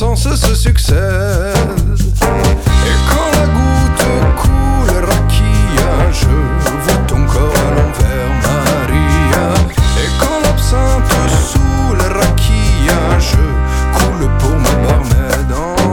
sens se succèdent. Et quand la goutte coule, raquilla, je vois ton corps à l'envers, Maria. Et quand l'absinthe saoule, raquilla, je coule pour ma barmaid.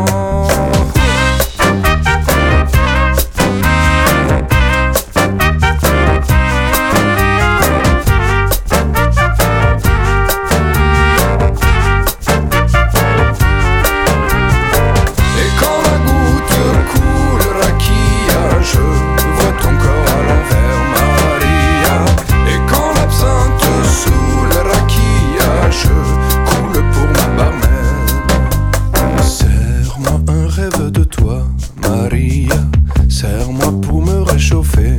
Serre-moi pour me réchauffer.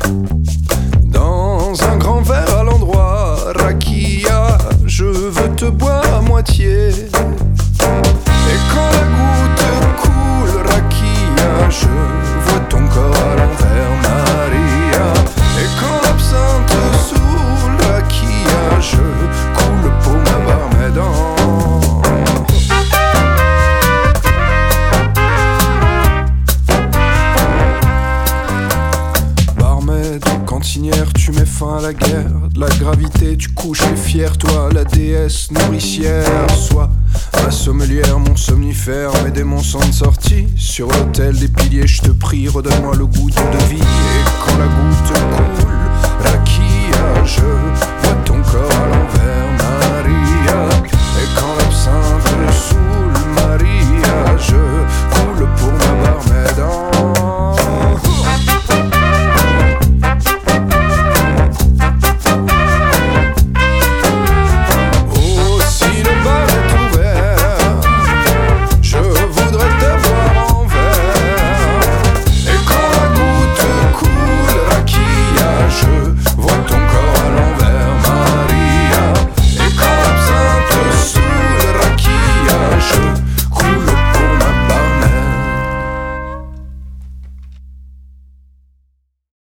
Dans un grand verre à l'endroit, raquilla, je veux te boire à moitié. Et quand la goutte coule, raquilla, je vois ton corps à l'envers, Maria. Et quand l'absinthe saoule, raquilla, je coule pour ma barmaid. Tu mets fin à la guerre, de la gravité, tu couches et fier, toi, la déesse nourricière. Sois ma sommelière, mon somnifère, mes démons sont de sortie. Sur l'autel des piliers, je te prie, redonne-moi le goût de vie. Et quand la goutte coule, raquilla, je